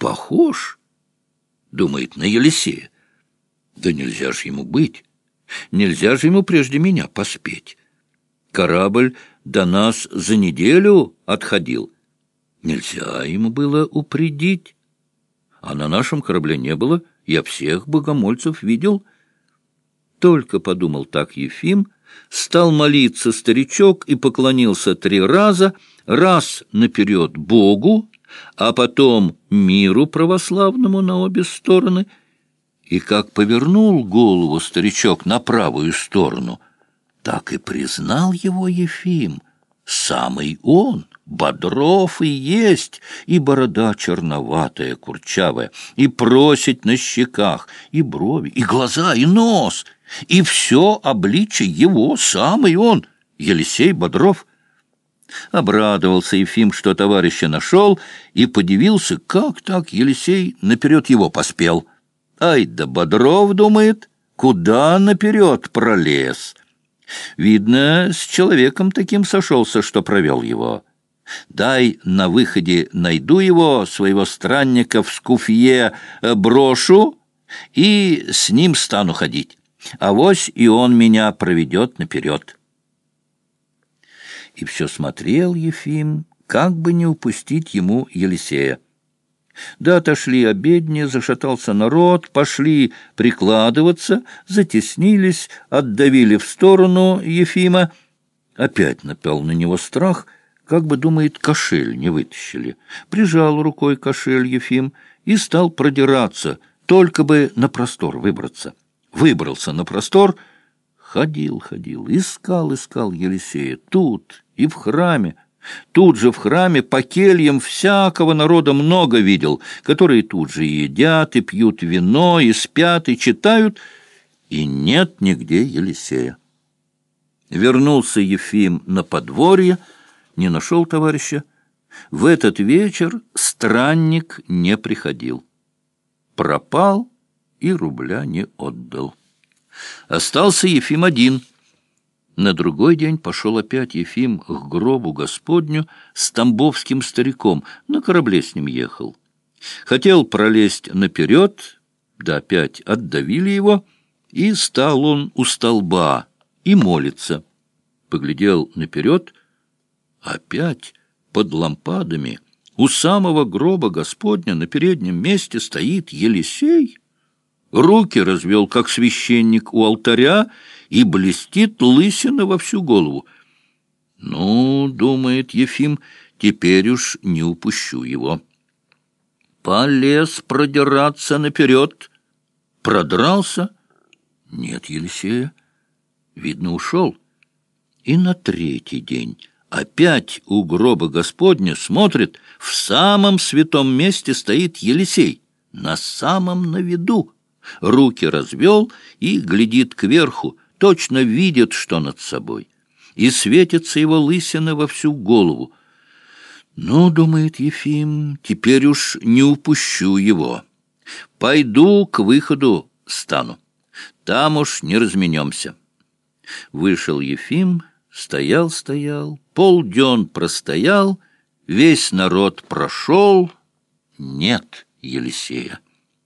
похож, думает, на Елисея. Да нельзя же ему быть, нельзя же ему прежде меня поспеть. Корабль до нас за неделю отходил. Нельзя ему было упредить. А на нашем корабле не было, я всех богомольцев видел. Только подумал так Ефим, стал молиться старичок и поклонился 3 раза, раз наперед Богу, а потом миру православному на обе стороны. И как повернул голову старичок на правую сторону, так и признал его Ефим. Самый он, Бодров и есть, и борода черноватая, курчавая, и просить на щеках, и брови, и глаза, и нос, и все обличие его, самый он, Елисей Бодров. Обрадовался Ефим, что товарища нашел, и подивился, как так Елисей наперед его поспел. Ай да Бодров, думает, куда наперед пролез. Видно, с человеком таким сошелся, что провел его. Дай на выходе найду его, своего странника, в скуфье брошу, и с ним стану ходить. Авось и он меня проведет наперед. И все смотрел Ефим, как бы не упустить ему Елисея. Да отошли обедни, зашатался народ, пошли прикладываться, затеснились, отдавили в сторону Ефима. Опять напал на него страх, как бы, думает, кошель не вытащили. Прижал рукой кошель Ефим и стал продираться, только бы на простор выбраться. Выбрался на простор, ходил, искал Елисея тут и в храме. Тут же в храме по кельям всякого народа много видел, которые тут же и едят, и пьют вино, и спят, и читают, и нет нигде Елисея. Вернулся Ефим на подворье, не нашел товарища. В этот вечер странник не приходил. Пропал и рубля не отдал. Остался Ефим один. На другой день пошел опять Ефим к гробу Господню с тамбовским стариком, на корабле с ним ехал. Хотел пролезть наперед, да опять отдавили его, и стал он у столба и молится. Поглядел наперед, опять под лампадами у самого гроба Господня на переднем месте стоит Елисей. Руки развел, как священник у алтаря, и блестит лысина во всю голову. Ну, думает Ефим, теперь уж не упущу его. Полез продираться наперед. Продрался. Нет Елисея. Видно, ушел. И на 3-й день опять у гроба Господня смотрит, в самом святом месте стоит Елисей, на самом на виду. Руки развел и глядит кверху, точно видит, что над собой. И светится его лысина во всю голову. Ну, думает Ефим, теперь уж не упущу его. Пойду к выходу стану. Там уж не разменемся. Вышел Ефим, стоял, полдень простоял, весь народ прошел, нет Елисея.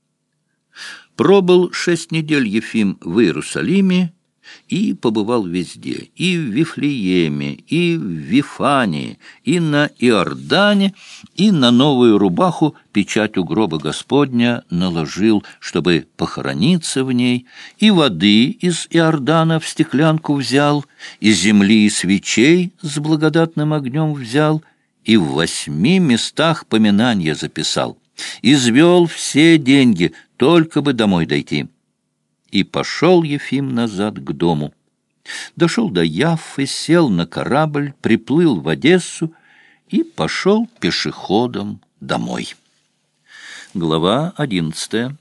Пробыл 6 недель Ефим в Иерусалиме и побывал везде, и в Вифлееме, и в Вифании, и на Иордане, и на новую рубаху печать у гроба Господня наложил, чтобы похорониться в ней, и воды из Иордана в стеклянку взял, и земли и свечей с благодатным огнем взял, и в 8 местах поминания записал, извел все деньги, только бы домой дойти. И пошел Ефим назад к дому. Дошел до Яффы, сел на корабль, приплыл в Одессу и пошел пешеходом домой. Глава 11.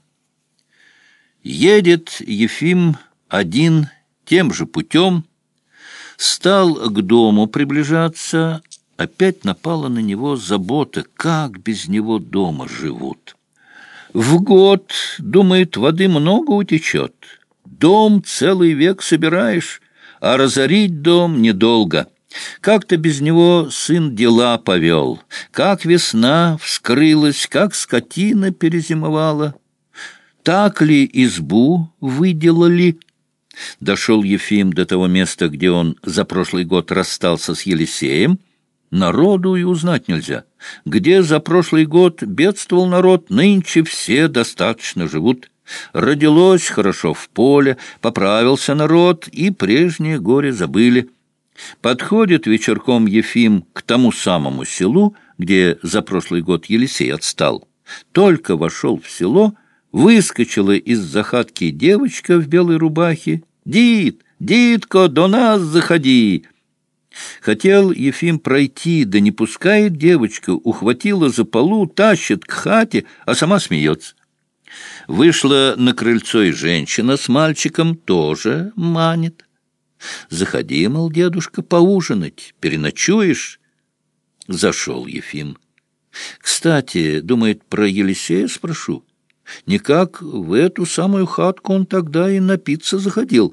Едет Ефим один тем же путем, стал к дому приближаться, опять напала на него забота, как без него дома живут. В год, думает, воды много утечет. Дом целый век собираешь, а разорить дом недолго. Как-то без него сын дела повел, как весна вскрылась, как скотина перезимовала. Так ли избу выделали? Дошел Ефим до того места, где он за прошлый год расстался с Елисеем. Народу и узнать нельзя. Где за прошлый год бедствовал народ, нынче все достаточно живут. Родилось хорошо в поле, поправился народ, и прежнее горе забыли. Подходит вечерком Ефим к тому самому селу, где за прошлый год Елисей отстал. Только вошел в село, выскочила из-за хатки девочка в белой рубахе. «Дид, Дидко, до нас заходи!» Хотел Ефим пройти, да не пускает девочка, ухватила за полу, тащит к хате, а сама смеется. Вышла на крыльцо и женщина с мальчиком, тоже манит. «Заходи, мол, дедушка, поужинать, переночуешь?» Зашел Ефим. «Кстати, думает, про Елисея спрошу. Никак в эту самую хатку он тогда и напиться заходил».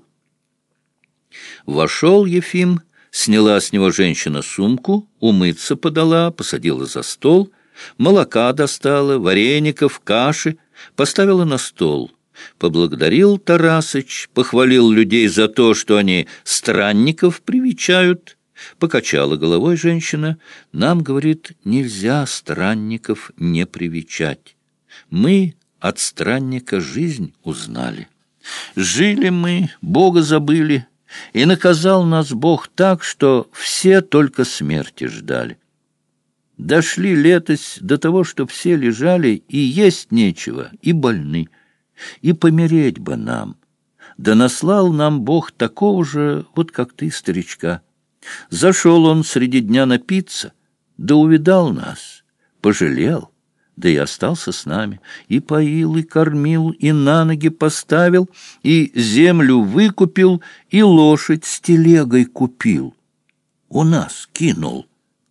Вошел Ефим, сняла с него женщина сумку, умыться подала, посадила за стол, молока достала, вареников, каши, поставила на стол. Поблагодарил Тарасыч, похвалил людей за то, что они странников привечают. Покачала головой женщина. «Нам, говорит, нельзя странников не привечать. Мы от странника жизнь узнали. Жили мы, Бога забыли, и наказал нас Бог так, что все только смерти ждали. Дошли летось до того, что все лежали, и есть нечего, и больны. И помереть бы нам. Да наслал нам Бог такого же, вот как ты, старичка. Зашел он среди дня напиться, да увидал нас, пожалел, да и остался с нами, и поил, и кормил, и на ноги поставил, и землю выкупил, и лошадь с телегой купил. У нас кинул».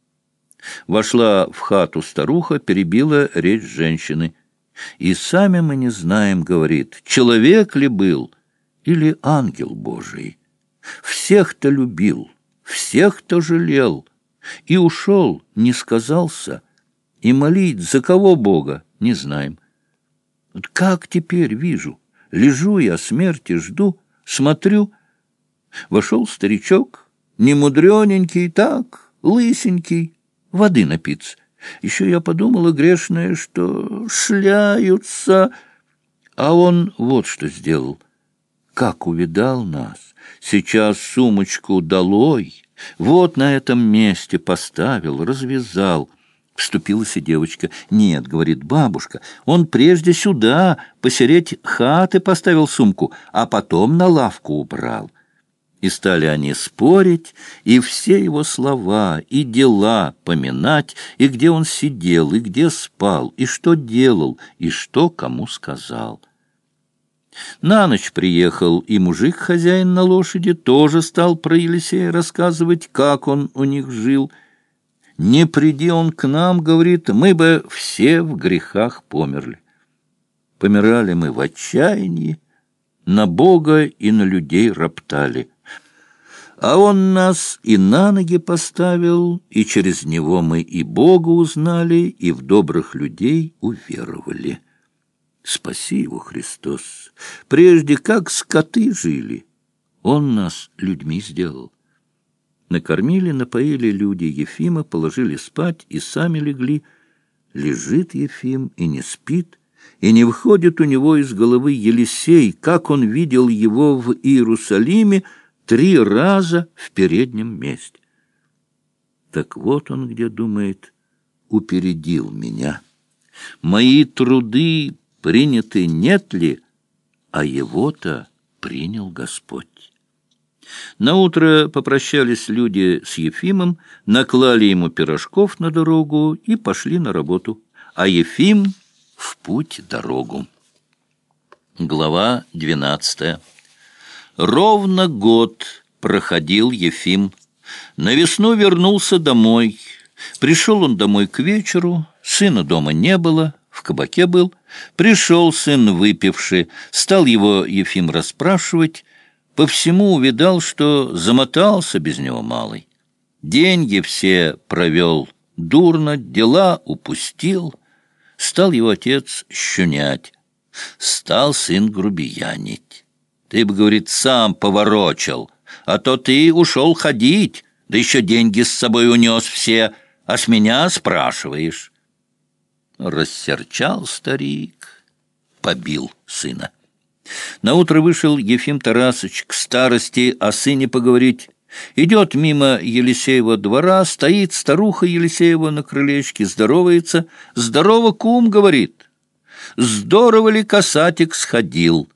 Вошла в хату старуха, перебила речь женщины. «И сами мы не знаем, — говорит, — человек ли был или ангел Божий. Всех-то любил, всех-то жалел, и ушел, не сказался, и молить за кого Бога не знаем. Вот как теперь вижу, лежу я, смерти жду, смотрю». Вошел старичок, немудрененький, так, лысенький, воды напиться. Еще я подумала, грешная, что шляются. А он вот что сделал. Как увидал нас, сейчас сумочку долой, вот на этом месте поставил, развязал. Вступилась и девочка. «Нет, — говорит, — бабушка, он прежде сюда, посереть хаты поставил сумку, а потом на лавку убрал». И стали они спорить, и все его слова и дела поминать, и где он сидел, и где спал, и что делал, и что кому сказал. На ночь приехал и мужик-хозяин на лошади, тоже стал про Елисея рассказывать, как он у них жил. «Не приди он к нам, — говорит, — мы бы все в грехах померли. Помирали мы в отчаянии, на Бога и на людей роптали. А он нас и на ноги поставил, и через него мы и Бога узнали, и в добрых людей уверовали. Спаси его, Христос! Прежде как скоты жили, он нас людьми сделал». Накормили, напоили люди Ефима, положили спать и сами легли. Лежит Ефим и не спит, и не выходит у него из головы Елисей, как он видел его в Иерусалиме 3 раза в переднем месте. Так вот он где, думает, упередил меня. Мои труды приняты нет ли, а его-то принял Господь. Наутро попрощались люди с Ефимом, наклали ему пирожков на дорогу и пошли на работу, а Ефим в путь дорогу. Глава 12. Ровно год проходил Ефим. На весну вернулся домой. Пришел он домой к вечеру, сына дома не было, в кабаке был. Пришел сын выпивший, стал его Ефим расспрашивать. По всему увидал, что замотался без него малый. Деньги все провел дурно, дела упустил. Стал его отец щунять, стал сын грубиянить. Ты бы, говорит, сам поворочил, а то ты ушел ходить, да еще деньги с собой унес все, а с меня спрашиваешь. Рассерчал старик, побил сына. Наутро вышел Ефим Тарасыч к старости о сыне поговорить. Идет мимо Елисеева двора, стоит старуха Елисеева на крылечке, здоровается. «Здорово, кум!» — говорит. «Здорово ли касатик сходил?»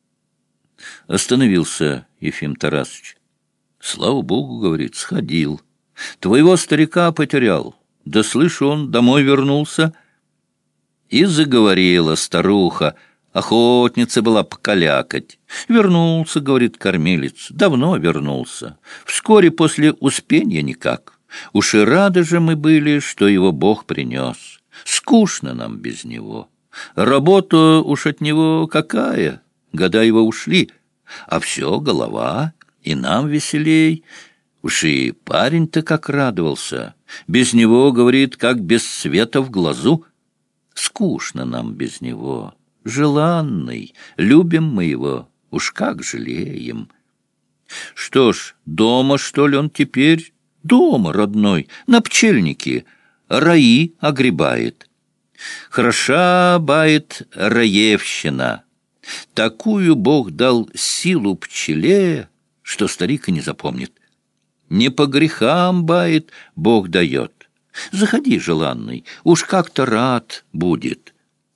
Остановился Ефим Тарасыч. «Слава Богу, — говорит, — сходил. Твоего старика потерял. Да, слышу, он домой вернулся». И заговорила старуха. Охотница была покалякать. «Вернулся, — говорит кормилец, — давно вернулся. Вскоре после Успенья никак. Уж и рады же мы были, что его Бог принес. Скучно нам без него. Работа уж от него какая, года его ушли, а все голова, и нам веселей. Уж и парень-то как радовался. Без него, — говорит, — как без света в глазу. Скучно нам без него». Желанный, любим мы его, уж как жалеем. Что ж, дома, что ли, он теперь? Дома, родной, на пчельнике, раи огребает. Хороша, бает, раевщина. Такую Бог дал силу пчеле, что старик и не запомнит. Не по грехам, бает, Бог дает. Заходи, желанный, уж как-то рад будет.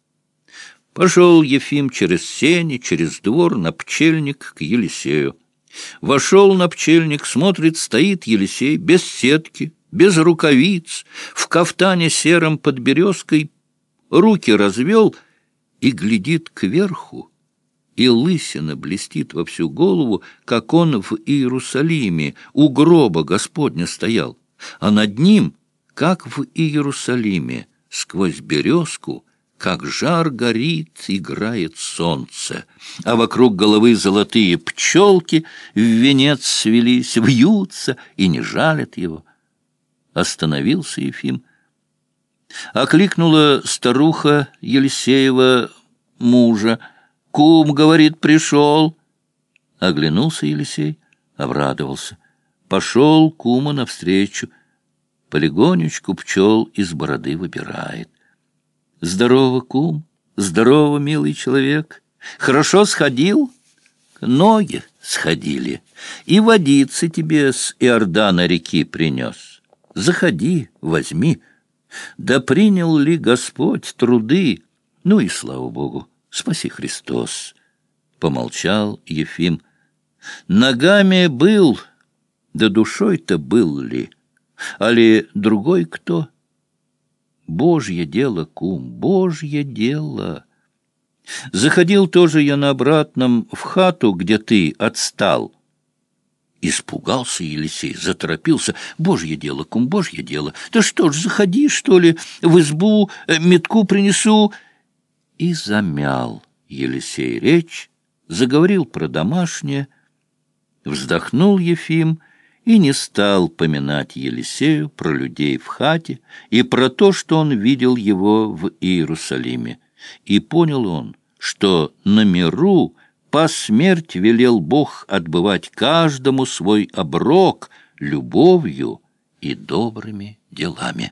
Пошел Ефим через сени, через двор на пчельник к Елисею. Вошел на пчельник, смотрит, стоит Елисей без сетки, без рукавиц, в кафтане сером под березкой, руки развел и глядит кверху, и лысина блестит во всю голову, как он в Иерусалиме у гроба Господня стоял, а над ним, как в Иерусалиме, сквозь березку, как жар горит, играет солнце, а вокруг головы золотые пчелки в венец свелись, вьются и не жалят его. Остановился Ефим. Окликнула старуха Елисеева мужа. «Кум, — говорит, — пришел». Оглянулся Елисей, обрадовался. Пошел куму навстречу. Полегонечку пчел из бороды выбирает. «Здорово, кум! Здорово, милый человек! Хорошо сходил?» «Ноги сходили, и водицы тебе с Иордана реки принес. Заходи, возьми. Да принял ли Господь труды? Ну и слава Богу, спаси Христос!» Помолчал Ефим. «Ногами был, да душой-то был ли? Али другой кто?» «Божье дело, кум, Божье дело. Заходил тоже я на обратном в хату, где ты отстал». Испугался Елисей, заторопился. «Божье дело, кум, Божье дело. Да что ж, заходи, что ли, в избу, метку принесу». И замял Елисей речь, заговорил про домашнее. Вздохнул Ефим и не стал поминать Елисею про людей в хате и про то, что он видел его в Иерусалиме. И понял он, что на миру по смерть велел Бог отбывать каждому свой оброк любовью и добрыми делами.